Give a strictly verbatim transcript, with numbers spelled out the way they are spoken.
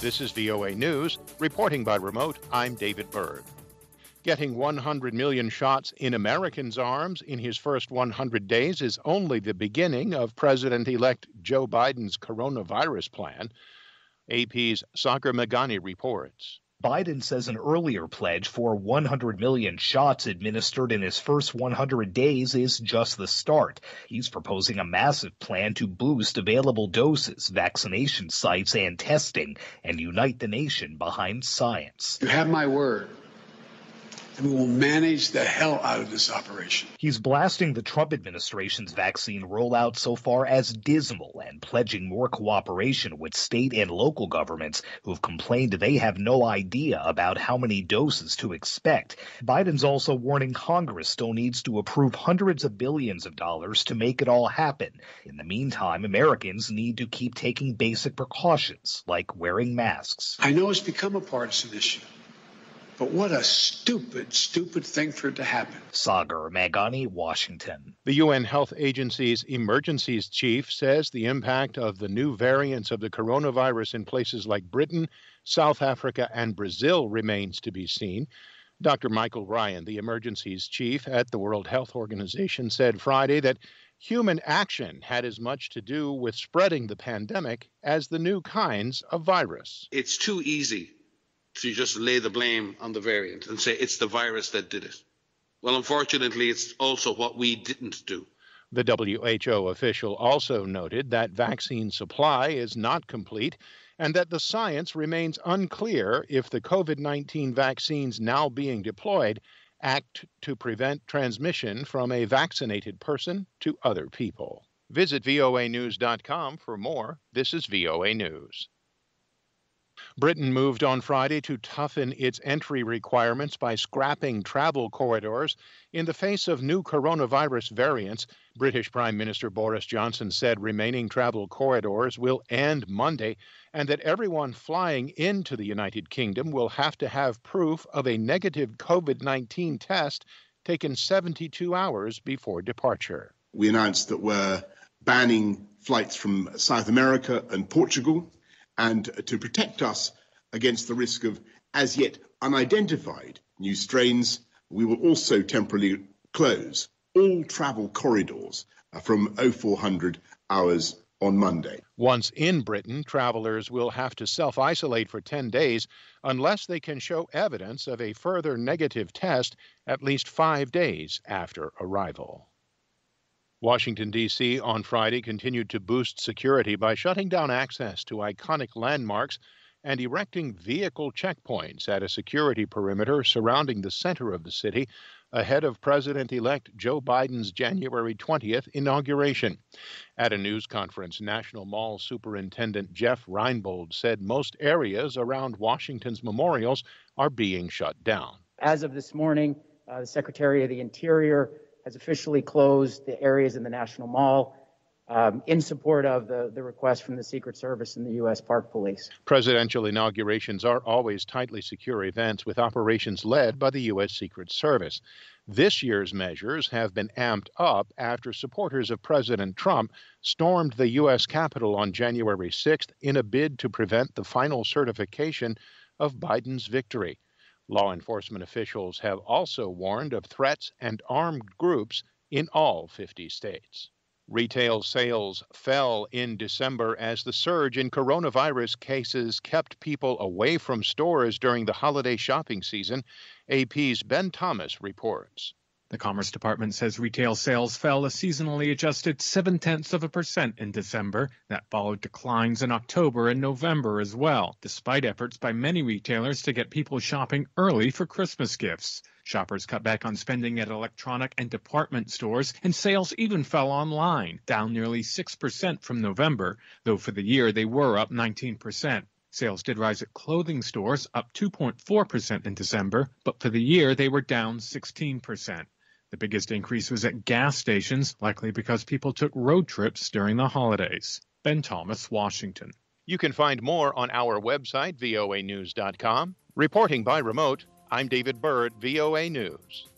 This is V O A News. Reporting by remote, I'm David Byrd. Getting one hundred million shots in Americans' arms in his first one hundred days is only the beginning of President-elect Joe Biden's coronavirus plan. A P's Sagar Meghani reports. Biden says an earlier pledge for one hundred million shots administered in his first one hundred days is just the start. He's proposing a massive plan to boost available doses, vaccination sites, and testing, and unite the nation behind science. You have my word. And we will manage the hell out of this operation. He's blasting the Trump administration's vaccine rollout so far as dismal and pledging more cooperation with state and local governments who've complained they have no idea about how many doses to expect. Biden's also warning Congress still needs to approve hundreds of billions of dollars to make it all happen. In the meantime, Americans need to keep taking basic precautions like wearing masks. I know it's become a partisan issue. But what a stupid, stupid thing for it to happen. Sagar Meghani, Washington. The U N Health Agency's emergencies chief says the impact of the new variants of the coronavirus in places like Britain, South Africa, and Brazil remains to be seen. Doctor Michael Ryan, the emergencies chief at the World Health Organization, said Friday that human action had as much to do with spreading the pandemic as the new kinds of virus. It's too easy to just lay the blame on the variant and say it's the virus that did it. Well, unfortunately, it's also what we didn't do. The W H O official also noted that vaccine supply is not complete and that the science remains unclear if the COVID nineteen vaccines now being deployed act to prevent transmission from a vaccinated person to other people. Visit V O A news dot com for more. This is V O A News. Britain moved on Friday to toughen its entry requirements by scrapping travel corridors in the face of new coronavirus variants. British Prime Minister Boris Johnson said remaining travel corridors will end Monday and that everyone flying into the United Kingdom will have to have proof of a negative COVID nineteen test taken seventy-two hours before departure. We announced that we're banning flights from South America and Portugal. And to protect us against the risk of as yet unidentified new strains, we will also temporarily close all travel corridors from oh four hundred hours on Monday. Once in Britain, travelers will have to self-isolate for ten days unless they can show evidence of a further negative test at least five days after arrival. Washington, D C on Friday continued to boost security by shutting down access to iconic landmarks and erecting vehicle checkpoints at a security perimeter surrounding the center of the city ahead of President-elect Joe Biden's January twentieth inauguration. At a news conference, National Mall Superintendent Jeff Reinbold said most areas around Washington's memorials are being shut down. As of this morning, uh, the Secretary of the Interior has officially closed the areas in the National Mall um, in support of the, the request from the Secret Service and the U S Park Police. Presidential inaugurations are always tightly secure events with operations led by the U S Secret Service. This year's measures have been amped up after supporters of President Trump stormed the U S Capitol on January sixth in a bid to prevent the final certification of Biden's victory. Law enforcement officials have also warned of threats and armed groups in all fifty states. Retail sales fell in December as the surge in coronavirus cases kept people away from stores during the holiday shopping season. A P's Ben Thomas reports. The Commerce Department says retail sales fell a seasonally adjusted seven-tenths of a percent in December. That followed declines in October and November as well, despite efforts by many retailers to get people shopping early for Christmas gifts. Shoppers cut back on spending at electronic and department stores, and sales even fell online, down nearly six percent from November, though for the year they were up nineteen percent. Sales did rise at clothing stores, up two point four percent in December, but for the year they were down sixteen percent. The biggest increase was at gas stations, likely because people took road trips during the holidays. Ben Thomas, Washington. You can find more on our website, V O A news dot com. Reporting by remote, I'm David Byrd, V O A News.